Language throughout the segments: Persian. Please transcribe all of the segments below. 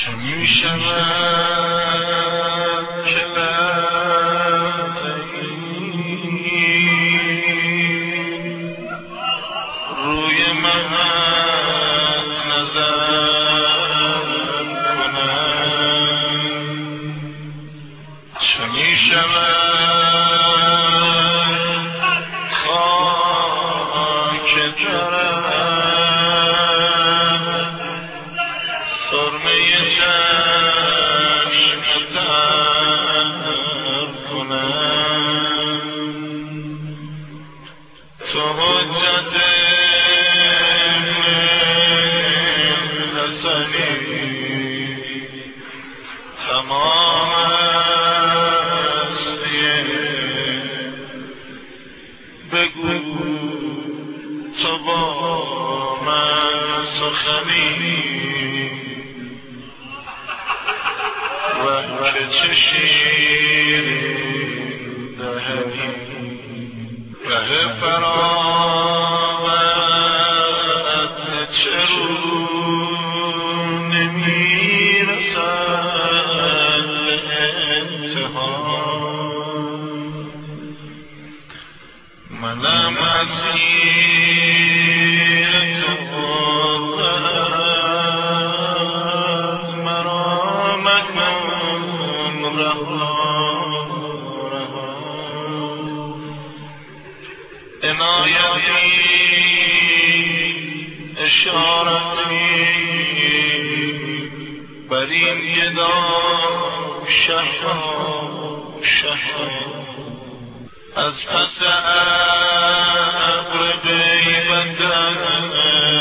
چه می شود که روی من از نظر کنم، چه می شود خاک درم سرمه چشم تر کنم. تو حجت حسنی تمام هستیه، بگو تو با من سخنی و که چه شیرین دهنی. ره فراغت چه رو نمی رسد به انتها، منم اسیر تو مرا مکن رها. عنایتی اشارتی بر این گدا شهر از پس ابر غیبتت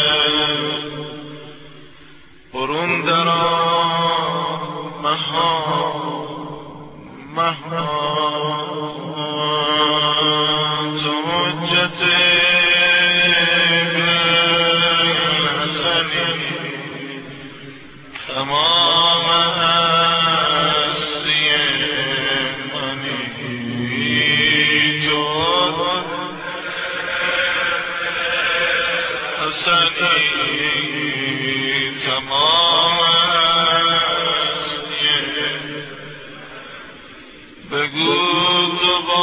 برون درآ مها. تو حجت حسنی تمام هستی منی. تو حسنی تمام هستی، بگو تو با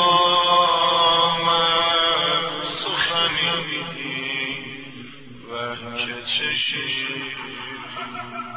من سخنی و که چه شیرین